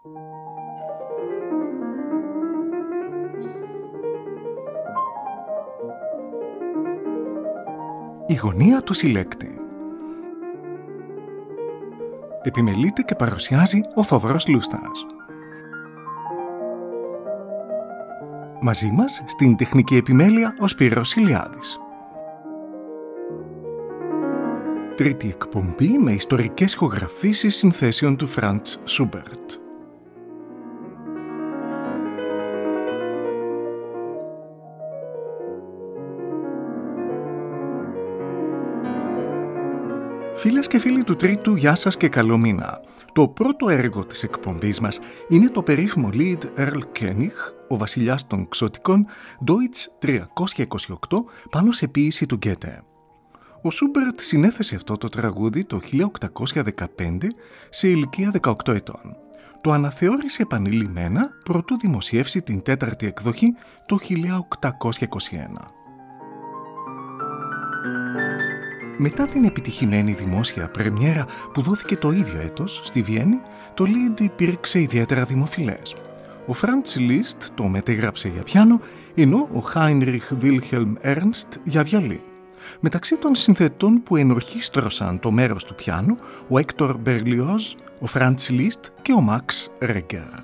Η γωνία του συλλέκτη. Επιμελείται και παρουσιάζει ο Θόδωρος Λούστας. Μαζί μας στην τεχνική επιμέλεια ο Σπύρος Ηλιάδης. Τρίτη εκπομπή με ιστορικές ηχογραφήσεις συνθέσεων του Φραντς Σούμπερτ. Φίλες και φίλοι του Τρίτου, γεια σας και καλό μήνα. Το πρώτο έργο της εκπομπής μας είναι το περίφημο Lied Erl König, ο βασιλιάς των Ξωτικών, Deutsch 328, πάνω σε ποίηση του Γκέτε. Ο Σούμπερτ συνέθεσε αυτό το τραγούδι το 1815 σε ηλικία 18 ετών. Το αναθεώρησε επανειλημμένα προτού δημοσιεύσει την τέταρτη εκδοχή το 1821. Μετά την επιτυχημένη δημόσια πρεμιέρα που δόθηκε το ίδιο έτος στη Βιέννη, το Lied υπήρξε ιδιαίτερα δημοφιλές. Ο Franz Liszt το μετέγραψε για πιάνο, ενώ ο Heinrich Wilhelm Ernst για βιολί. Μεταξύ των συνθετών που ενορχίστρωσαν το μέρος του πιάνου, ο Hector Berlioz, ο Franz Liszt και ο Max Reger.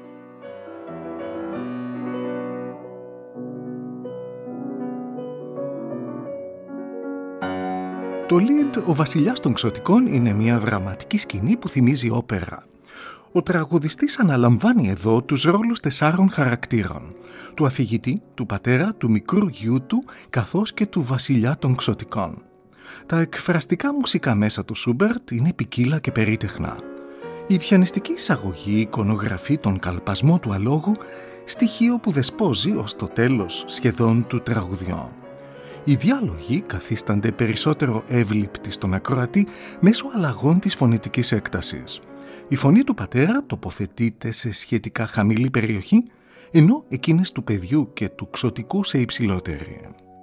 Το Lied «Ο βασιλιάς των Ξωτικών» είναι μια δραματική σκηνή που θυμίζει όπερα. Ο τραγουδιστής αναλαμβάνει εδώ τους ρόλους 4 χαρακτήρων: του αφηγητή, του πατέρα, του μικρού γιού του, καθώς και του βασιλιά των Ξωτικών. Τα εκφραστικά μουσικά μέσα του Σούμπερτ είναι ποικίλα και περίτεχνα. Η πιανιστική εισαγωγή εικονογραφεί τον καλπασμό του αλόγου, στοιχείο που δεσπόζει ως το τέλος σχεδόν του τραγουδιού. Οι διάλογοι καθίστανται περισσότερο εύληπτοι στον ακροατή μέσω αλλαγών της φωνητικής έκτασης. Η φωνή του πατέρα τοποθετείται σε σχετικά χαμηλή περιοχή, ενώ εκείνες του παιδιού και του Ξωτικού σε υψηλότερη.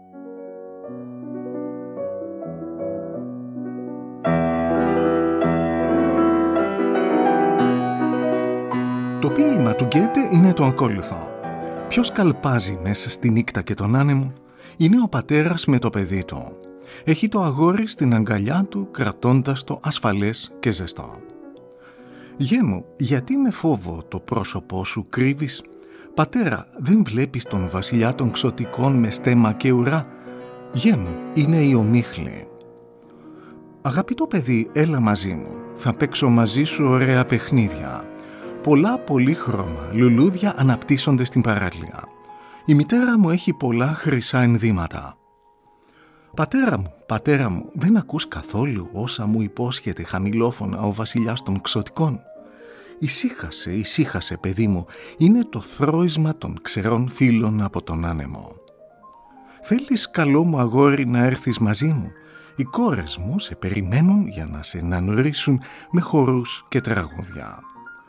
Το ποίημα του Γκέτε είναι το ακόλουθο. Ποιος καλπάζει μέσα στη νύχτα και τον άνεμο? Είναι ο πατέρας με το παιδί του. Έχει το αγόρι στην αγκαλιά του κρατώντας το ασφαλές και ζεστό. «Γιέ μου, γιατί με φόβο το πρόσωπό σου κρύβεις? Πατέρα, δεν βλέπεις τον βασιλιά των Ξωτικών με στέμμα και ουρά? Γιέ μου, είναι η ομίχλη. Αγαπητό παιδί, έλα μαζί μου. Θα παίξω μαζί σου ωραία παιχνίδια. Πολλά πολύχρωμα λουλούδια αναπτύσσονται στην παράλια. Η μητέρα μου έχει πολλά χρυσά ενδύματα. Πατέρα μου, δεν ακούς καθόλου όσα μου υπόσχεται χαμηλόφωνα ο βασιλιάς των Ξωτικών? Ησύχασε παιδί μου, είναι το θρώισμα των ξερών φύλων από τον άνεμο. Θέλεις, καλό μου αγόρι, να έρθεις μαζί μου? Οι κόρες μου σε περιμένουν για να σε ανανορίσουν με χορούς και τραγούδια.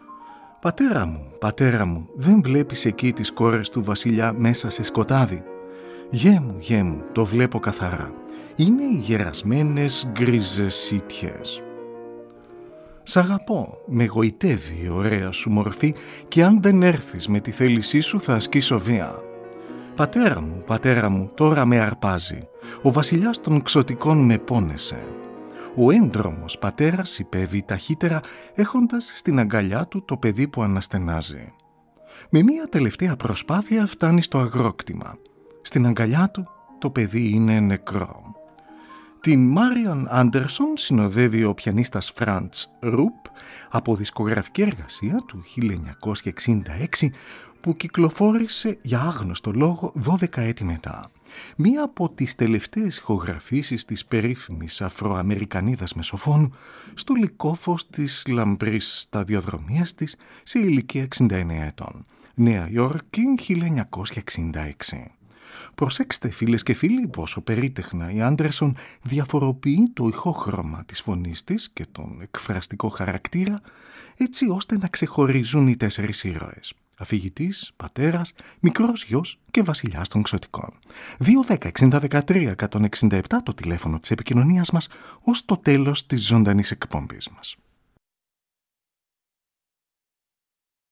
Πατέρα μου, δεν βλέπεις εκεί τις κόρες του βασιλιά μέσα σε σκοτάδι? Γιέ μου, το βλέπω καθαρά. Είναι οι γερασμένες γκρίζες σίτιες. Σ' αγαπώ, με γοητεύει η ωραία σου μορφή και αν δεν έρθεις με τη θέλησή σου θα ασκήσω βία. Πατέρα μου, τώρα με αρπάζει. Ο βασιλιάς των Ξωτικών με πόνεσε. Ο έντρομος πατέρας υπέβη ταχύτερα έχοντας στην αγκαλιά του το παιδί που αναστενάζει. Με μία τελευταία προσπάθεια φτάνει στο αγρόκτημα. Στην αγκαλιά του το παιδί είναι νεκρό. Την Μάριον Άντερσον συνοδεύει ο πιανίστας Φραντς Ρουπ από δισκογραφική εργασία του 1966 που κυκλοφόρησε για άγνωστο λόγο 12 έτη μετά. Μία από τις τελευταίες ηχογραφήσεις της περίφημης Αφροαμερικανίδας μεσοφώνου στο λυκόφως της λαμπρής σταδιοδρομίας της σε ηλικία 69 ετών. Νέα Υόρκη, 1966. Προσέξτε φίλες και φίλοι πόσο περίτεχνα η Άντερσον διαφοροποιεί το ηχόχρωμα της φωνής της και τον εκφραστικό χαρακτήρα έτσι ώστε να ξεχωρίζουν οι 4 ήρωες. Αφηγητής, πατέρας, μικρός γιος και βασιλιάς των Ξωτικών. 210-60-13-167 το τηλέφωνο της επικοινωνίας μας ως το τέλος της ζωντανής εκπομπής μας.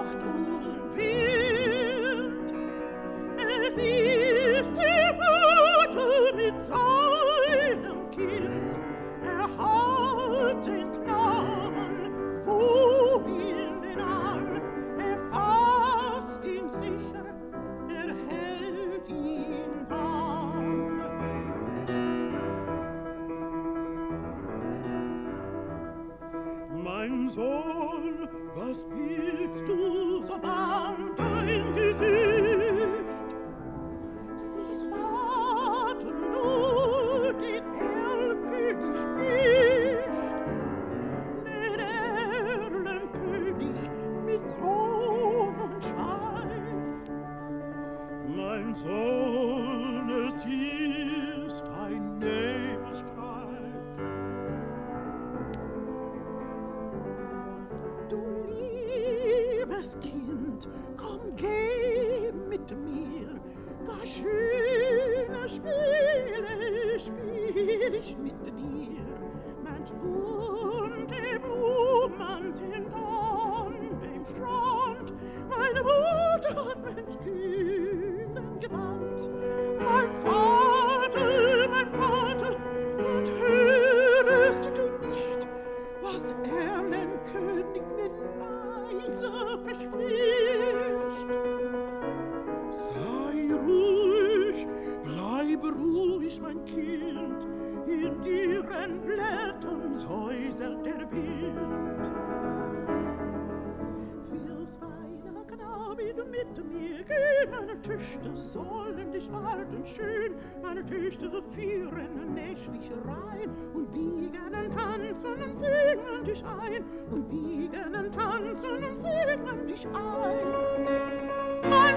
Meine Töchter führen nächtlich rein und biegen und tanzen und singen dich ein und biegen und tanzen und singen dich ein. Mein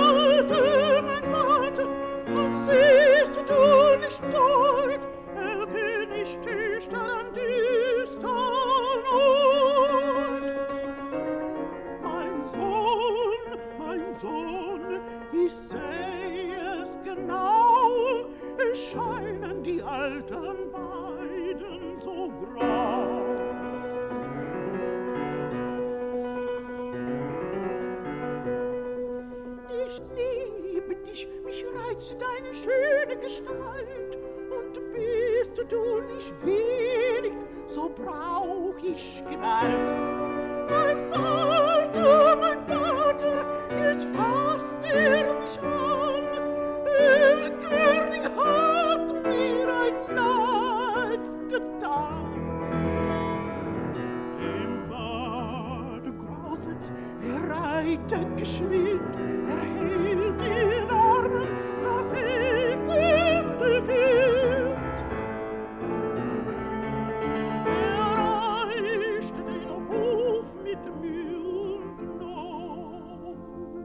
Vater, und siehst du nicht dort, der König Töchter am düstern Ort. Mein Sohn, ich seh es genau, es scheinen die alten Weiden so grau. Ich liebe dich, mich reizt deine schöne Gestalt, und bist du nicht wenig, so brauch ich Gewalt. Mein Vater, jetzt fasst mich an, der König hat mir ein Leid getan. Dem Vater grauset, reitet geschwind, hält in Armen das elende Kind. Erreicht den Hof mit Mühe und Not.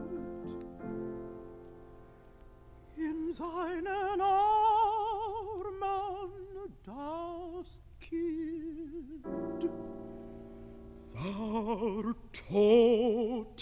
In seinen Armen das Kind war tot.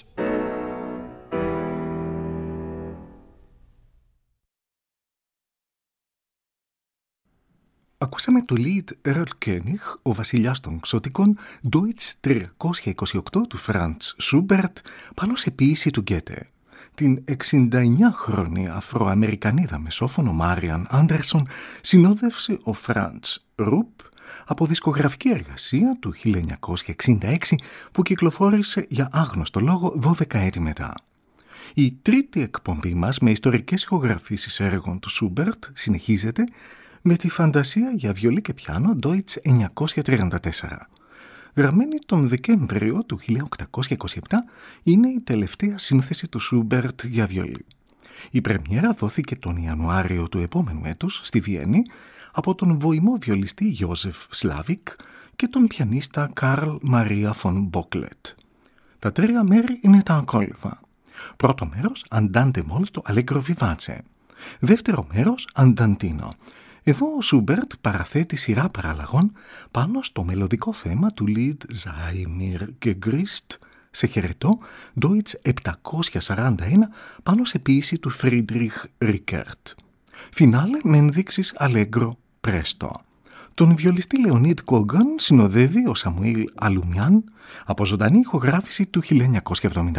Ακούσαμε το lead Erlkönig, ο βασιλιάς των ξωτικών, Deutsch 328 του Franz Schubert, πάνω σε ποίηση του Γκέτε. Την 69χρονη Αφροαμερικανίδα μεσόφωνο Μάριαν Άντερσον συνόδευσε ο Franz Rupp από δισκογραφική εργασία του 1966 που κυκλοφόρησε για άγνωστο λόγο 12 έτη μετά. Η τρίτη εκπομπή μας με ιστορικές ηχογραφήσεις έργων του Schubert συνεχίζεται με τη φαντασία για βιολί και πιάνο Deutsch 934. Γραμμένη τον Δεκέμβριο του 1827, είναι η τελευταία σύνθεση του Schubert για βιολί. Η πρεμιέρα δόθηκε τον Ιανουάριο του επόμενου έτους στη Βιέννη από τον βοημό βιολιστή Γιώζεφ Σλάβικ και τον πιανίστα Καρλ Μαρία φον Μπόκλετ. Τα τρία μέρη είναι τα ακόλουθα. Πρώτο μέρος, Andante molto allegro vivace. Δεύτερο μέρος, Andantino. Εδώ ο Σούμπερτ παραθέτει σειρά παραλλαγών πάνω στο μελωδικό θέμα του Lied Sei mir gegrüßt, σε χαιρετό Deutsch 741 πάνω σε ποίηση του Friedrich Rickert. Φινάλε με ενδείξεις Allegro presto. Τον βιολιστή Λεωνίδ Κόγκαν συνοδεύει ο Σαμουήλ Αλουμιάν από ζωντανή ηχογράφηση του 1975.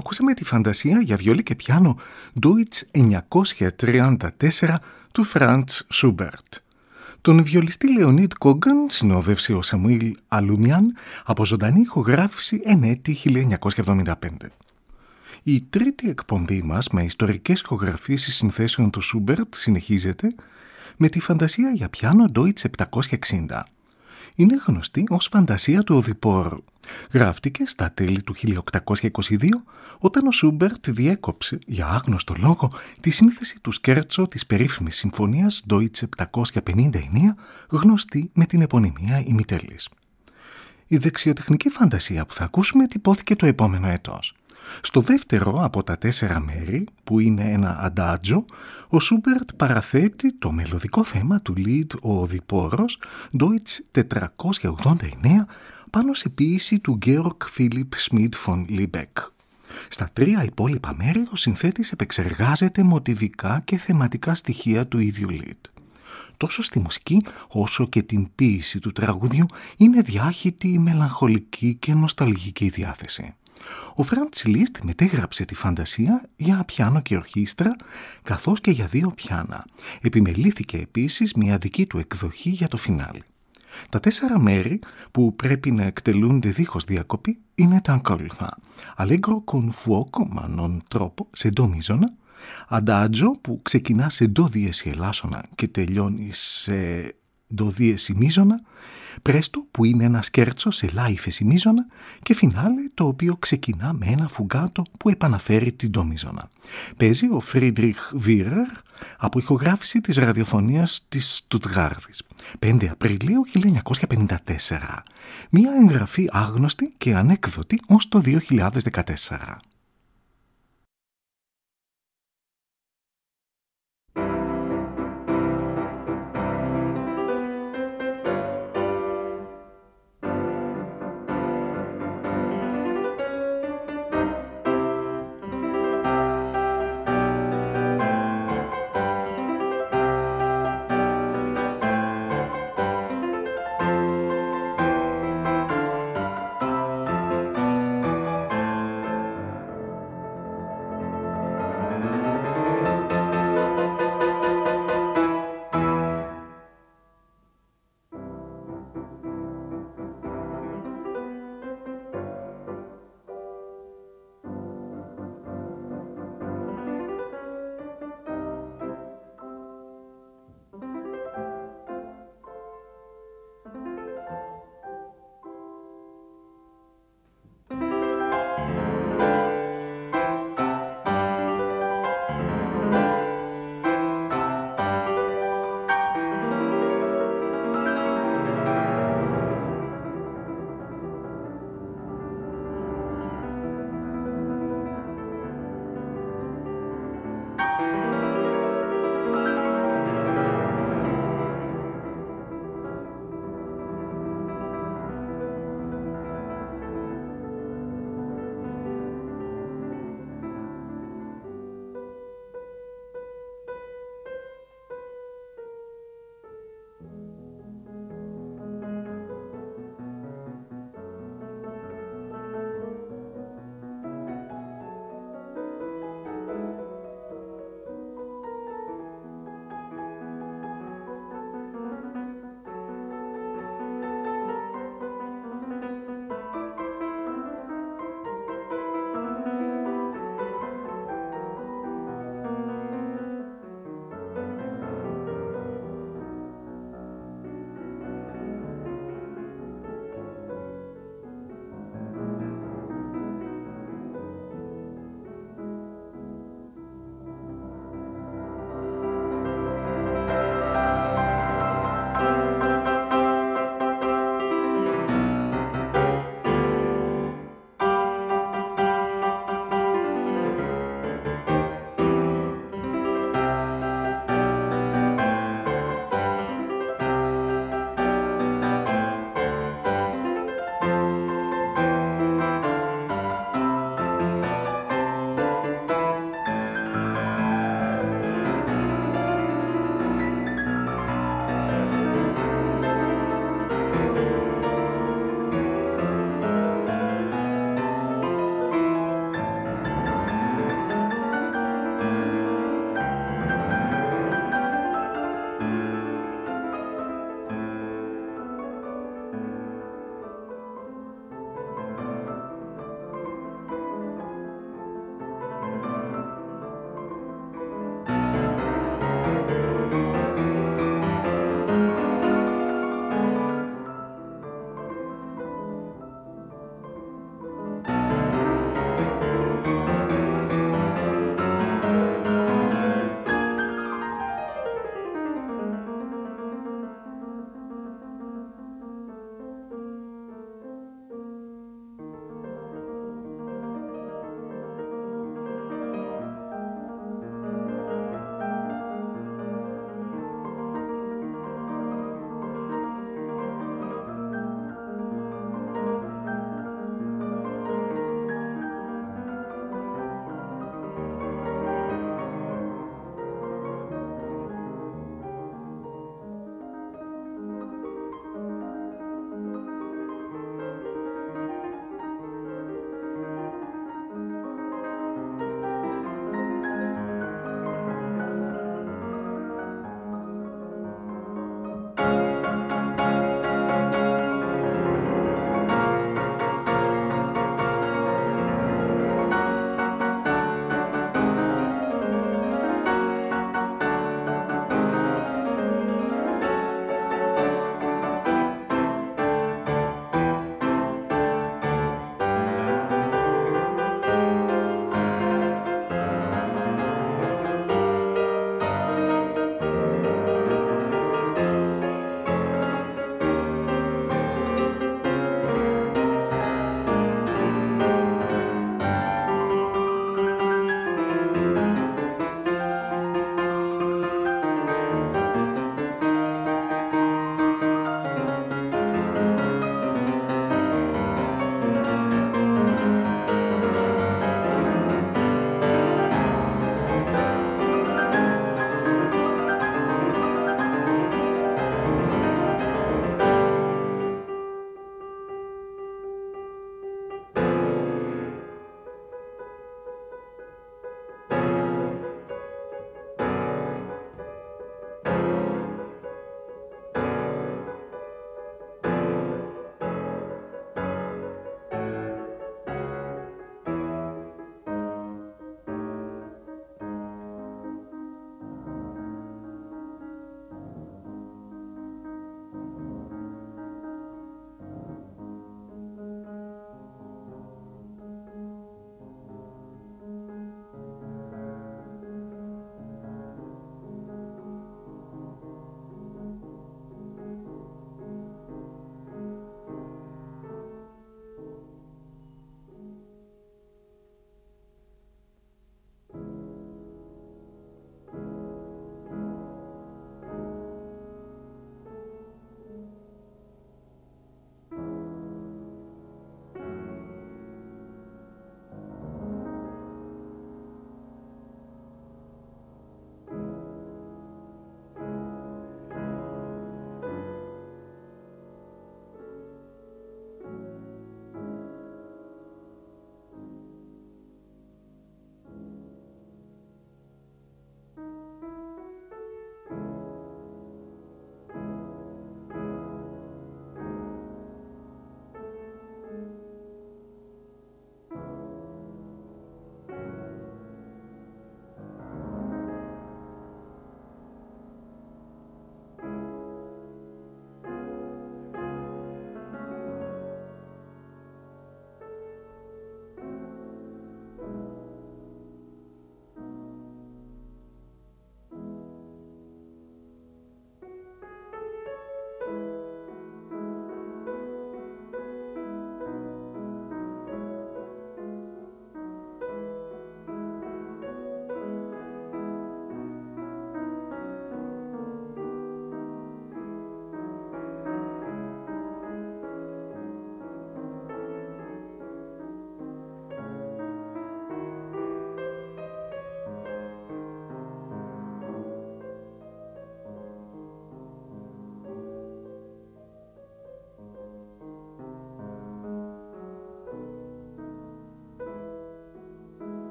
Ακούσαμε τη φαντασία για βιολί και πιάνο Deutsch 934 του Franz Schubert. Τον βιολιστή Λεωνίδ Κόγκαν συνόδευσε ο Σαμουήλ Αλουνιάν από ζωντανή ηχογράφηση εν έτη 1975. Η τρίτη εκπομπή μας με ιστορικές ηχογραφήσεις συνθέσεων του Σούμπερτ συνεχίζεται με τη φαντασία για πιάνο Deutsch 760. Είναι γνωστή ως φαντασία του Οδυπόρου. Γράφτηκε στα τέλη του 1822 όταν ο Σούμπερτ διέκοψε για άγνωστο λόγο τη σύνθεση του σκέρτσο της περίφημης συμφωνίας Deutsch 759, γνωστή με την επωνυμία ημιτέλης. Η δεξιοτεχνική φαντασία που θα ακούσουμε τυπώθηκε το επόμενο έτος. Στο δεύτερο από τα 4 μέρη, που είναι ένα αντάτζο, ο Σούμπερτ παραθέτει το μελωδικό θέμα του Lied ο Οδυπόρος Deutsch 489 πάνω σε ποίηση του Georg Philipp Schmidt von Liebeck. Στα 3 υπόλοιπα μέρη ο συνθέτης επεξεργάζεται μοτιβικά και θεματικά στοιχεία του ίδιου Lied. Τόσο στη μουσική όσο και την ποίηση του τραγουδιού είναι διάχυτη, μελαγχολική και νοσταλγική διάθεση. Ο Φραντς Λίστ μετέγραψε τη φαντασία για πιάνο και ορχήστρα, καθώς και για 2 πιάνα. Επιμελήθηκε επίσης μια δική του εκδοχή για το φινάλι. Τα 4 μέρη που πρέπει να εκτελούνται δίχως διακοπή είναι τα ακόλουθα. Allegro con fuoco ma non troppo σε ντο μίζωνα, Adagio που ξεκινά σε ντο δίεση ελάσσονα και τελειώνει σε ντο δίεση μίζωνα, Πρέστο που είναι ένα σκέρτσο σε λα ύφεση μίζωνα και φινάλε το οποίο ξεκινά με ένα φουγκάτο που επαναφέρει την ντο μίζωνα. Παίζει ο Φρίντριχ Βίρερ από ηχογράφηση της ραδιοφωνίας της Στουτγάρδης. 5 Απριλίου 1954. Μία εγγραφή άγνωστη και ανέκδοτη ως το 2014.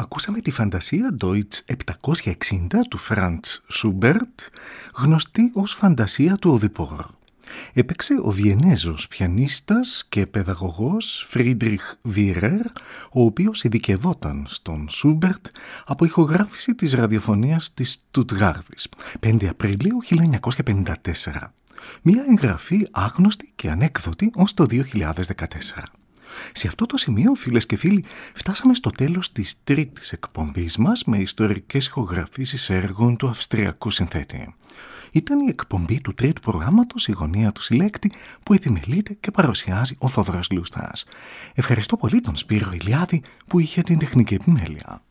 ακούσαμε τη φαντασία Deutsch 760 του Franz Schubert, γνωστή ως φαντασία του Οδυπόρ. Έπαιξε ο Βιενέζος πιανίστας και παιδαγωγός Φρίντριχ Βίρερ, ο οποίος ειδικευόταν στον Σούμπερτ από ηχογράφηση της ραδιοφωνίας της Στουτγάρδης, 5 Απριλίου 1954. Μια εγγραφή άγνωστη και ανέκδοτη ως το 2014. Σε αυτό το σημείο, φίλες και φίλοι, φτάσαμε στο τέλος της τρίτης εκπομπής μας με ιστορικές ηχογραφήσεις έργων του αυστριακού συνθέτη. Ήταν η εκπομπή του τρίτου προγράμματος «Η γωνία του συλλέκτη» που επιμελείται και παρουσιάζει ο Θόδωρος Λούστας. Ευχαριστώ πολύ τον Σπύρο Ηλιάδη που είχε την τεχνική επιμέλεια.